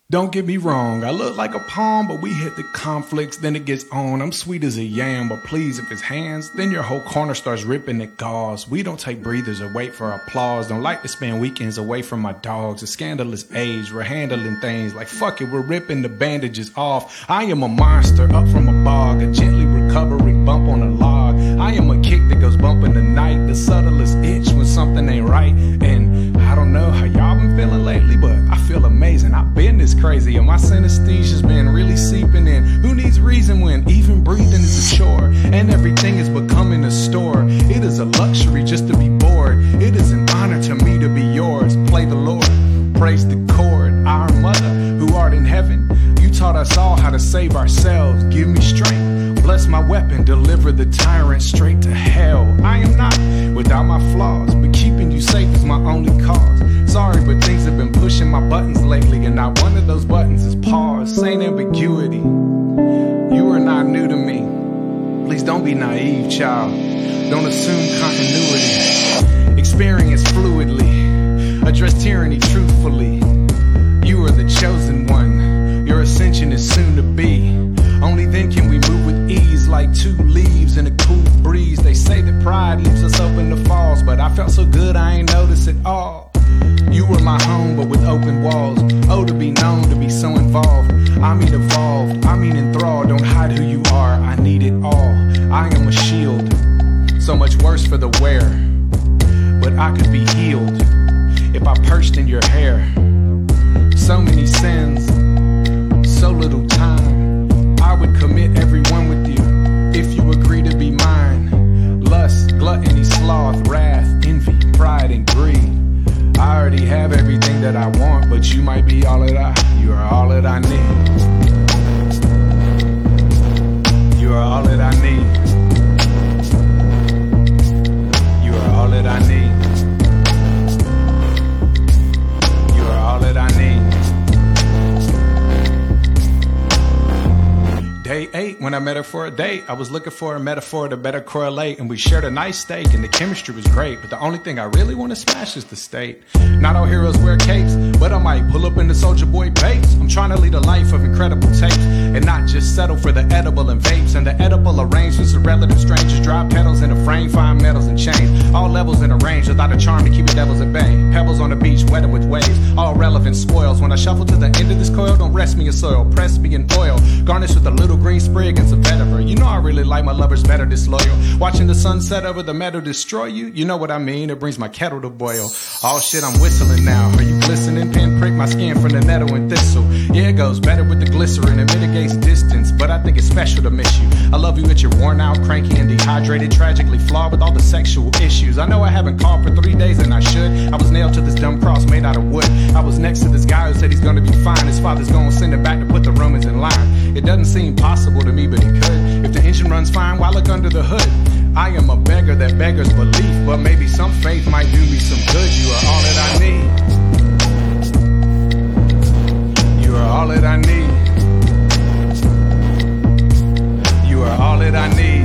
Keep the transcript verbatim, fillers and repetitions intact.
Don't get me wrong, I look like a palm, but we hit the conflicts, then it gets on. I'm sweet as a yam, but please, if it's hands, then your whole corner starts ripping at gauze. We don't take breathers or wait for applause. Don't like to spend weekends away from my dogs. A scandalous age, we're handling things like fuck it, we're ripping the bandages off. I am a monster up from a bog, a gently recovering bump on a log. I am a kick that goes bump in the night, the subtlest itch when something ain't right. And I don't know how y'all been feeling lately, but I feel amazing. I've been this crazy and my synesthesia's been really seeping in. Who needs reason when even breathing is a chore and everything is becoming a store? It is a luxury just to be bored. It is an honor to me to be yours. Play the Lord, praise the chord. Our mother who art in heaven, you taught us all how to save ourselves. Give me strength, bless my weapon, deliver the tyrant straight to hell. I am not without my flaws, but keeping you safe is my only cause. Sorry, but things have been pushing my buttons lately, and not one of those buttons is pause. Saint ambiguity, you are not new to me. Please don't be naive, child. Don't assume continuity. Experience fluidly, address tyranny truthfully. You are the chosen one, your ascension is soon to be. Only then can we move with ease like two leaves in a cool breeze. They say that pride leaves us open to falls, but I felt so good I ain't noticed it all. You were my home, but with open walls. Oh, to be known, to be so involved. I mean evolved, I mean enthralled. Don't hide who you are, I need it all. I am a shield, so much worse for the wearer. But I could be healed if I perched in your hair. So many sins, so little time. I would commit every one with you if you agree to be mine. Lust, gluttony, sloth, wrath, envy, pride, and greed. I already have everything that I want, but you might be all that I, you are all that I need. You are all that I need. You are all that I need. You are all that I need. Day eight, when I met her for a date, I was looking for a metaphor to better correlate, and we shared a nice steak, and the chemistry was great, but the only thing I really want to smash is the state. Not all heroes wear capes, but I might pull up in the Soldier Boy babes. I'm trying to lead a life of incredible tapes, and not just settle for the edible and vapes, and the edible arrangements of relative strangers, drop pedals in a frame, fine metals and chains, all levels in a range, without a charm to keep the devils at bay. Pebbles on the beach, wetted with waves, all relevant spoils. When I shuffle to the end of this coil, don't rest me in soil, press me in oil, garnish with a little green sprig and some vetiver. You know I really like my lovers better disloyal. Watching the sunset over the meadow destroy you, you know what I mean, it brings my kettle to boil. All shit, I'm whistling now. Are you glistening? Pinprick my skin from the nettle and thistle. Yeah, it goes better with the glycerin, it mitigates distance, but I think it's special to miss you. I love you at your worn out, cranky and dehydrated, tragically flawed with all the sexual issues. I know I haven't called for three days and I should. I was nailed to this dumb cross made out of wood. I was next to this guy who said he's gonna be fine. His father's gonna send him back to put the Romans in line. It doesn't seem possible to me, but he could. If the engine runs fine, why look under the hood? I am a beggar that beggars belief, but maybe some faith might do me some good. You are all that I need. You are all that I need. You are all that I need.